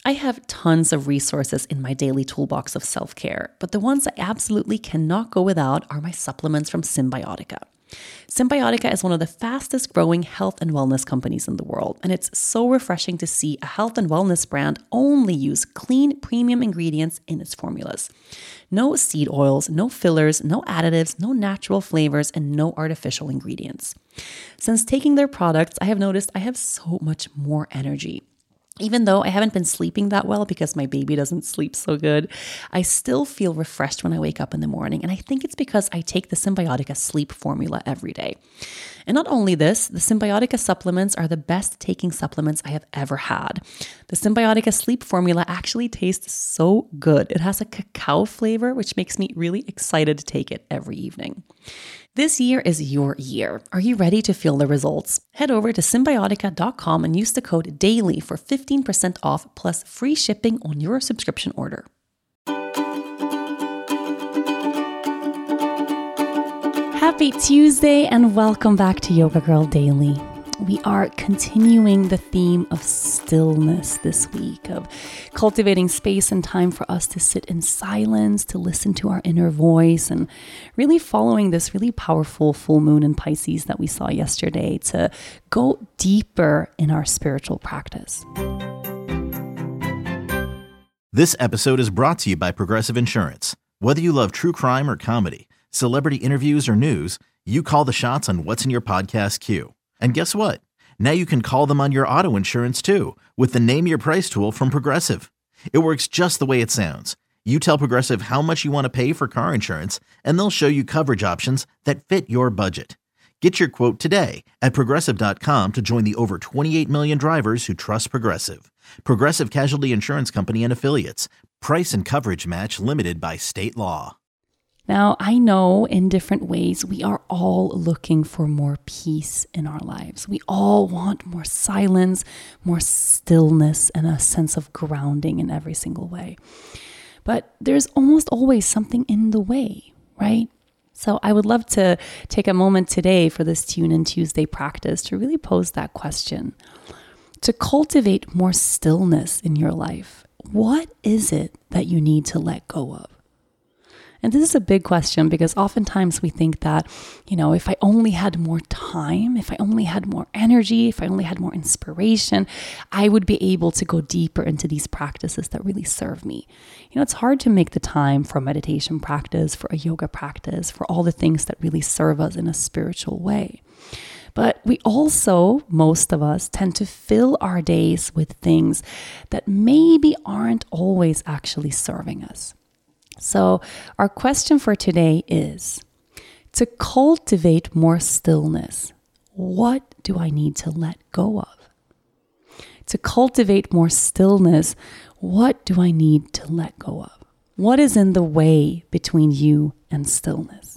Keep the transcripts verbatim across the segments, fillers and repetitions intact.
I have tons of resources in my daily toolbox of self-care, but the ones I absolutely cannot go without are my supplements from Cymbiotika. Cymbiotika is one of the fastest growing health and wellness companies in the world, and it's so refreshing to see a health and wellness brand only use clean, premium ingredients in its formulas. No seed oils, no fillers, no additives, no natural flavors, and no artificial ingredients. Since taking their products, I have noticed I have so much more energy. Even though I haven't been sleeping that well because my baby doesn't sleep so good, I still feel refreshed when I wake up in the morning. And I think it's because I take the Cymbiotika sleep formula every day. And not only this, the Cymbiotika supplements are the best taking supplements I have ever had. The Cymbiotika sleep formula actually tastes so good. It has a cacao flavor, which makes me really excited to take it every evening. This year is your year. Are you ready to feel the results? Head over to cymbiotika dot com and use the code DAILY for fifteen percent off plus free shipping on your subscription order. Happy Tuesday and welcome back to Yoga Girl Daily. We are continuing the theme of stillness this week, of cultivating space and time for us to sit in silence, to listen to our inner voice, and really following this really powerful full moon in Pisces that we saw yesterday to go deeper in our spiritual practice. This episode is brought to you by Progressive Insurance. Whether you love true crime or comedy, celebrity interviews or news, you call the shots on what's in your podcast queue. And guess what? Now you can call them on your auto insurance too with the Name Your Price tool from Progressive. It works just the way it sounds. You tell Progressive how much you want to pay for car insurance, and they'll show you coverage options that fit your budget. Get your quote today at progressive dot com to join the over twenty-eight million drivers who trust Progressive. Progressive Casualty Insurance Company and Affiliates. Price and coverage match limited by state law. Now, I know in different ways we are all looking for more peace in our lives. We all want more silence, more stillness, and a sense of grounding in every single way. But there's almost always something in the way, right? So I would love to take a moment today for this Tune In Tuesday practice to really pose that question. To cultivate more stillness in your life, what is it that you need to let go of? And this is a big question because oftentimes we think that, you know, if I only had more time, if I only had more energy, if I only had more inspiration, I would be able to go deeper into these practices that really serve me. You know, it's hard to make the time for a meditation practice, for a yoga practice, for all the things that really serve us in a spiritual way. But we also, most of us, tend to fill our days with things that maybe aren't always actually serving us. So our question for today is, to cultivate more stillness, what do I need to let go of? To cultivate more stillness, what do I need to let go of? What is in the way between you and stillness?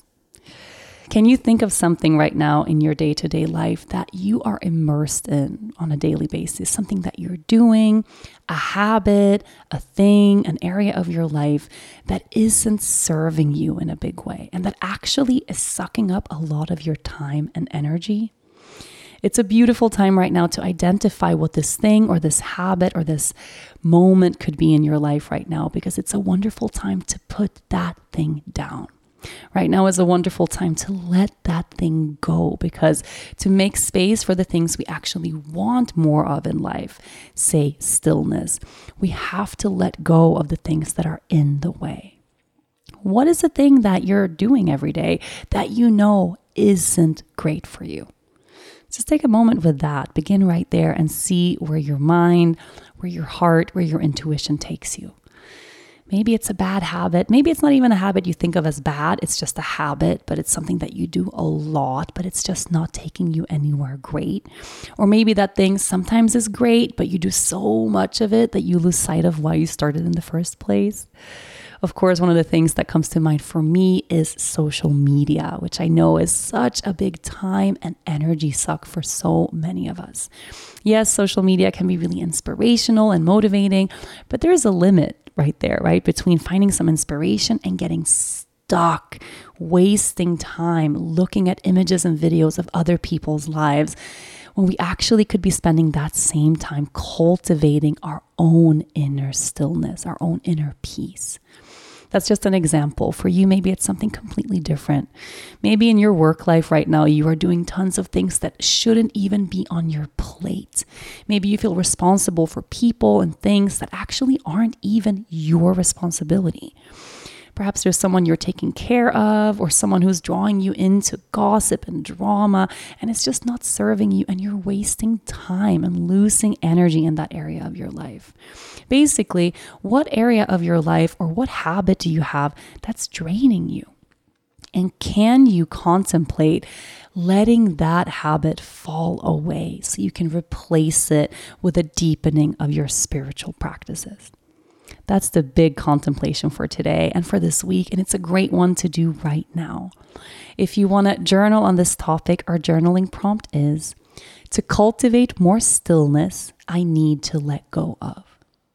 Can you think of something right now in your day-to-day life that you are immersed in on a daily basis? Something that you're doing, a habit, a thing, an area of your life that isn't serving you in a big way and that actually is sucking up a lot of your time and energy? It's a beautiful time right now to identify what this thing or this habit or this moment could be in your life right now, because it's a wonderful time to put that thing down. Right now is a wonderful time to let that thing go, because to make space for the things we actually want more of in life, say stillness, we have to let go of the things that are in the way. What is the thing that you're doing every day that you know isn't great for you? Just take a moment with that. Begin right there and see where your mind, where your heart, where your intuition takes you. Maybe it's a bad habit. Maybe it's not even a habit you think of as bad. It's just a habit, but it's something that you do a lot, but it's just not taking you anywhere great. Or maybe that thing sometimes is great, but you do so much of it that you lose sight of why you started in the first place. Of course, one of the things that comes to mind for me is social media, which I know is such a big time and energy suck for so many of us. Yes, social media can be really inspirational and motivating, but there is a limit right there, right? Between finding some inspiration and getting stuck, wasting time looking at images and videos of other people's lives, when we actually could be spending that same time cultivating our own inner stillness, our own inner peace. That's just an example. For you, maybe it's something completely different. Maybe in your work life right now, you are doing tons of things that shouldn't even be on your plate. Maybe you feel responsible for people and things that actually aren't even your responsibility. Perhaps there's someone you're taking care of, or someone who's drawing you into gossip and drama, and it's just not serving you, and you're wasting time and losing energy in that area of your life. Basically, what area of your life or what habit do you have that's draining you? And can you contemplate letting that habit fall away so you can replace it with a deepening of your spiritual practices? That's the big contemplation for today and for this week, and it's a great one to do right now. If you want to journal on this topic, our journaling prompt is, to cultivate more stillness, I need to let go of.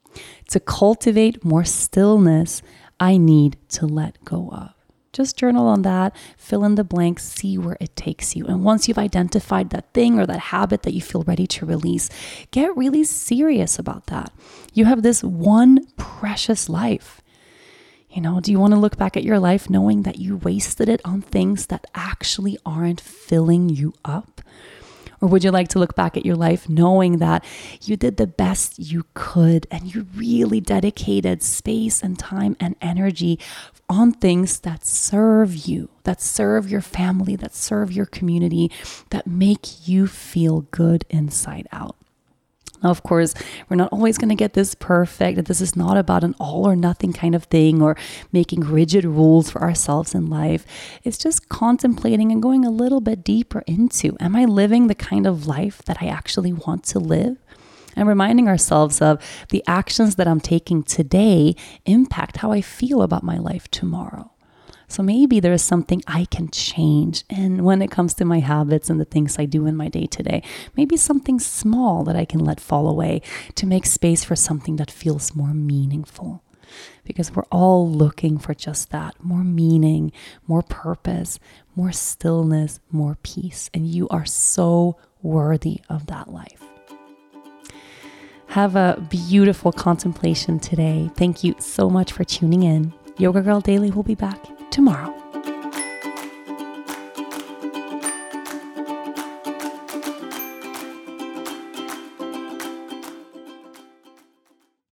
To cultivate more stillness, I need to let go of. Just journal on that, fill in the blanks, see where it takes you. And once you've identified that thing or that habit that you feel ready to release, get really serious about that. You have this one precious life. You know, do you want to look back at your life knowing that you wasted it on things that actually aren't filling you up? Or would you like to look back at your life knowing that you did the best you could and you really dedicated space and time and energy on things that serve you, that serve your family, that serve your community, that make you feel good inside out? Now, of course, we're not always going to get this perfect. This is not about an all or nothing kind of thing or making rigid rules for ourselves in life. It's just contemplating and going a little bit deeper into, am I living the kind of life that I actually want to live? And reminding ourselves of the actions that I'm taking today impact how I feel about my life tomorrow. So maybe there is something I can change. And when it comes to my habits and the things I do in my day to day, maybe something small that I can let fall away to make space for something that feels more meaningful. Because we're all looking for just that, more meaning, more purpose, more stillness, more peace. And you are so worthy of that life. Have a beautiful contemplation today. Thank you so much for tuning in. Yoga Girl Daily will be back tomorrow.